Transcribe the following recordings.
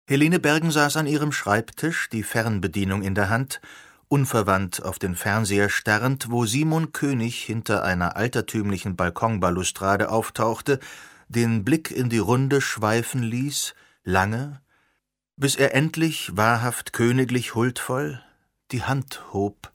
Helene Bergen saß an ihrem Schreibtisch, die Fernbedienung in der Hand, unverwandt auf den Fernseher starrend, wo Simon König hinter einer altertümlichen Balkonbalustrade auftauchte, den Blick in die Runde schweifen ließ, lange, bis er endlich, wahrhaft königlich huldvoll, die Hand hob.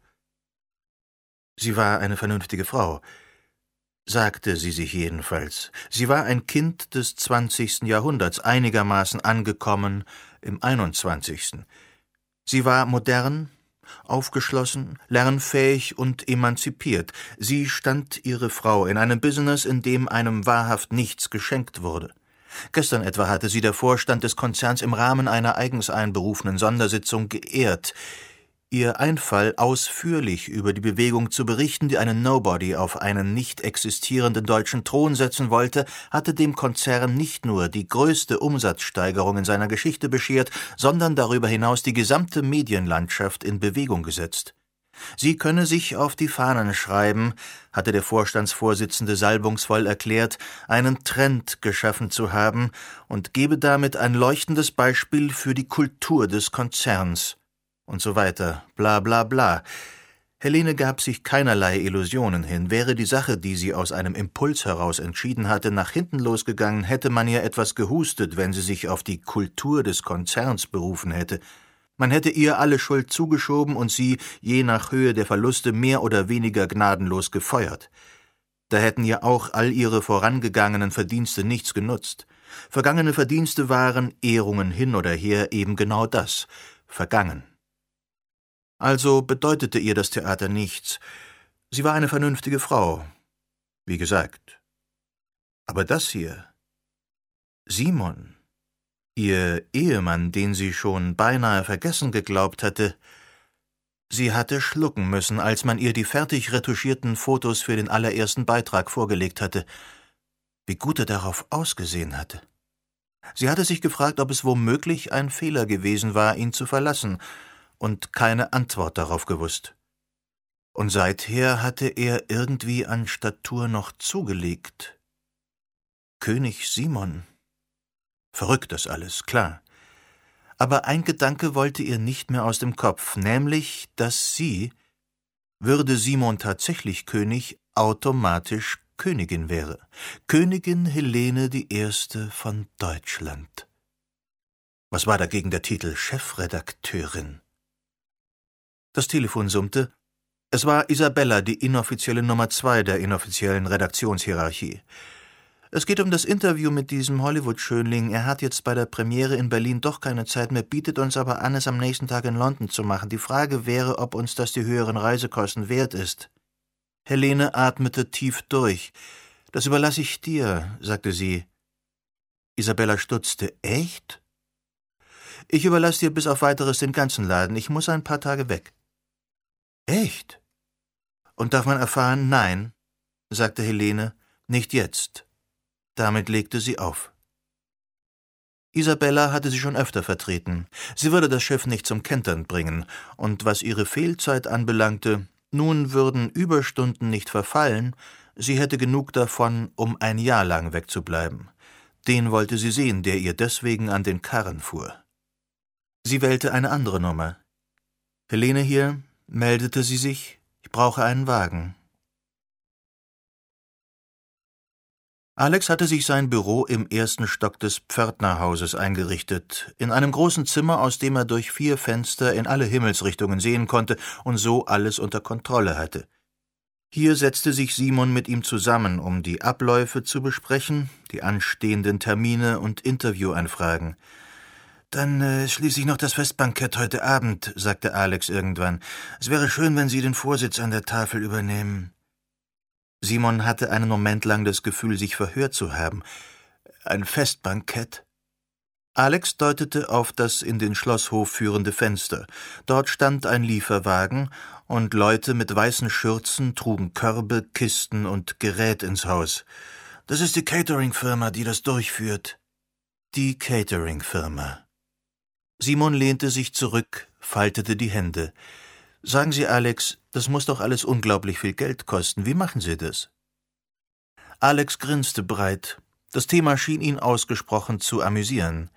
Sie war eine vernünftige Frau, sagte sie sich jedenfalls. Sie war ein Kind des 20. Jahrhunderts, einigermaßen angekommen im 21. Sie war modern, aufgeschlossen, lernfähig und emanzipiert. Sie stand ihre Frau in einem Business, in dem einem wahrhaft nichts geschenkt wurde. Gestern etwa hatte sie der Vorstand des Konzerns im Rahmen einer eigens einberufenen Sondersitzung geehrt. Ihr Einfall, ausführlich über die Bewegung zu berichten, die einen Nobody auf einen nicht existierenden deutschen Thron setzen wollte, hatte dem Konzern nicht nur die größte Umsatzsteigerung in seiner Geschichte beschert, sondern darüber hinaus die gesamte Medienlandschaft in Bewegung gesetzt. Sie könne sich auf die Fahnen schreiben, hatte der Vorstandsvorsitzende salbungsvoll erklärt, einen Trend geschaffen zu haben und gebe damit ein leuchtendes Beispiel für die Kultur des Konzerns. Und so weiter, bla bla bla. Helene gab sich keinerlei Illusionen hin. Wäre die Sache, die sie aus einem Impuls heraus entschieden hatte, nach hinten losgegangen, hätte man ihr etwas gehustet, wenn sie sich auf die Kultur des Konzerns berufen hätte. Man hätte ihr alle Schuld zugeschoben und sie, je nach Höhe der Verluste, mehr oder weniger gnadenlos gefeuert. Da hätten ihr auch all ihre vorangegangenen Verdienste nichts genutzt. Vergangene Verdienste waren, Ehrungen hin oder her, eben genau das, vergangen. Also bedeutete ihr das Theater nichts. Sie war eine vernünftige Frau, wie gesagt. Aber das hier, Simon, ihr Ehemann, den sie schon beinahe vergessen geglaubt hatte, sie hatte schlucken müssen, als man ihr die fertig retuschierten Fotos für den allerersten Beitrag vorgelegt hatte. Wie gut er darauf ausgesehen hatte. Sie hatte sich gefragt, ob es womöglich ein Fehler gewesen war, ihn zu verlassen, und keine Antwort darauf gewusst. Und seither hatte er irgendwie an Statur noch zugelegt. König Simon. Verrückt das alles, klar. Aber ein Gedanke wollte ihr nicht mehr aus dem Kopf, nämlich, dass sie, würde Simon tatsächlich König, automatisch Königin wäre. Königin Helene I. von Deutschland. Was war dagegen der Titel Chefredakteurin? Das Telefon summte. Es war Isabella, die inoffizielle Nummer 2 der inoffiziellen Redaktionshierarchie. Es geht um das Interview mit diesem Hollywood-Schönling. Er hat jetzt bei der Premiere in Berlin doch keine Zeit mehr, bietet uns aber an, es am nächsten Tag in London zu machen. Die Frage wäre, ob uns das die höheren Reisekosten wert ist. Helene atmete tief durch. Das überlasse ich dir, sagte sie. Isabella stutzte. Echt? Ich überlasse dir bis auf Weiteres den ganzen Laden. Ich muss ein paar Tage weg. Echt? Und darf man erfahren, nein, sagte Helene, nicht jetzt. Damit legte sie auf. Isabella hatte sie schon öfter vertreten. Sie würde das Schiff nicht zum Kentern bringen, und was ihre Fehlzeit anbelangte, nun würden Überstunden nicht verfallen, sie hätte genug davon, um ein Jahr lang wegzubleiben. Den wollte sie sehen, der ihr deswegen an den Karren fuhr. Sie wählte eine andere Nummer. Helene hier, meldete sie sich, ich brauche einen Wagen. Alex hatte sich sein Büro im ersten Stock des Pförtnerhauses eingerichtet, in einem großen Zimmer, aus dem er durch 4 Fenster in alle Himmelsrichtungen sehen konnte und so alles unter Kontrolle hatte. Hier setzte sich Simon mit ihm zusammen, um die Abläufe zu besprechen, die anstehenden Termine und Interviewanfragen. »Dann schließe ich noch das Festbankett heute Abend«, sagte Alex irgendwann. »Es wäre schön, wenn Sie den Vorsitz an der Tafel übernehmen.« Simon hatte einen Moment lang das Gefühl, sich verhört zu haben. »Ein Festbankett?« Alex deutete auf das in den Schlosshof führende Fenster. Dort stand ein Lieferwagen, und Leute mit weißen Schürzen trugen Körbe, Kisten und Gerät ins Haus. »Das ist die Catering-Firma, die das durchführt.« Die Catering-Firma. Simon lehnte sich zurück, faltete die Hände. »Sagen Sie, Alex, das muss doch alles unglaublich viel Geld kosten. Wie machen Sie das?« Alex grinste breit. Das Thema schien ihn ausgesprochen zu amüsieren.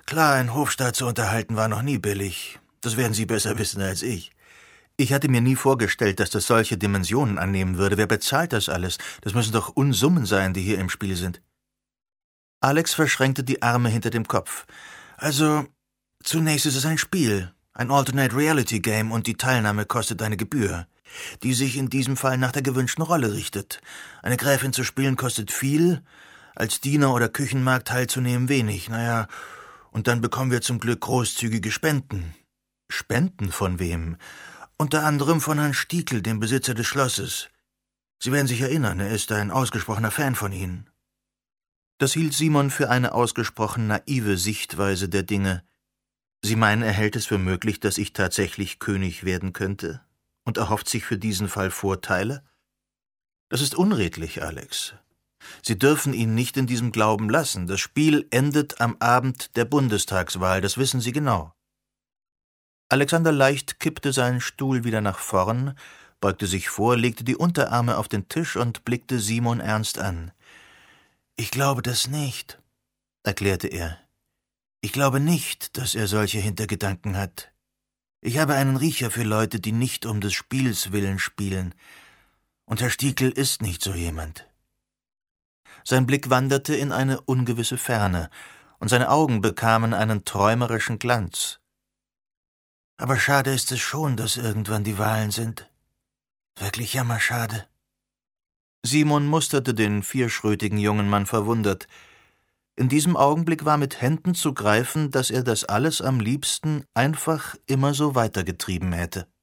Klar, ein Hofstaat zu unterhalten war noch nie billig. Das werden Sie besser wissen als ich. Ich hatte mir nie vorgestellt, dass das solche Dimensionen annehmen würde. Wer bezahlt das alles? Das müssen doch Unsummen sein, die hier im Spiel sind. Alex verschränkte die Arme hinter dem Kopf. Also, zunächst ist es ein Spiel, ein Alternate-Reality-Game, und die Teilnahme kostet eine Gebühr, die sich in diesem Fall nach der gewünschten Rolle richtet. Eine Gräfin zu spielen kostet viel, als Diener oder Küchenmagd teilzunehmen wenig. Naja, und dann bekommen wir zum Glück großzügige Spenden. Spenden von wem? Unter anderem von Herrn Stiekel, dem Besitzer des Schlosses. Sie werden sich erinnern, er ist ein ausgesprochener Fan von Ihnen. Das hielt Simon für eine ausgesprochen naive Sichtweise der Dinge. Sie meinen, er hält es für möglich, dass ich tatsächlich König werden könnte? Und erhofft sich für diesen Fall Vorteile? Das ist unredlich, Alex. Sie dürfen ihn nicht in diesem Glauben lassen. Das Spiel endet am Abend der Bundestagswahl, das wissen Sie genau. Alexander Leicht kippte seinen Stuhl wieder nach vorn, beugte sich vor, legte die Unterarme auf den Tisch und blickte Simon ernst an. »Ich glaube das nicht«, erklärte er. »Ich glaube nicht, dass er solche Hintergedanken hat. Ich habe einen Riecher für Leute, die nicht um des Spiels willen spielen. Und Herr Stiekel ist nicht so jemand.« Sein Blick wanderte in eine ungewisse Ferne, und seine Augen bekamen einen träumerischen Glanz. »Aber schade ist es schon, dass irgendwann die Wahlen sind. Wirklich jammerschade.« Simon musterte den vierschrötigen jungen Mann verwundert. In diesem Augenblick war mit Händen zu greifen, dass er das alles am liebsten einfach immer so weitergetrieben hätte.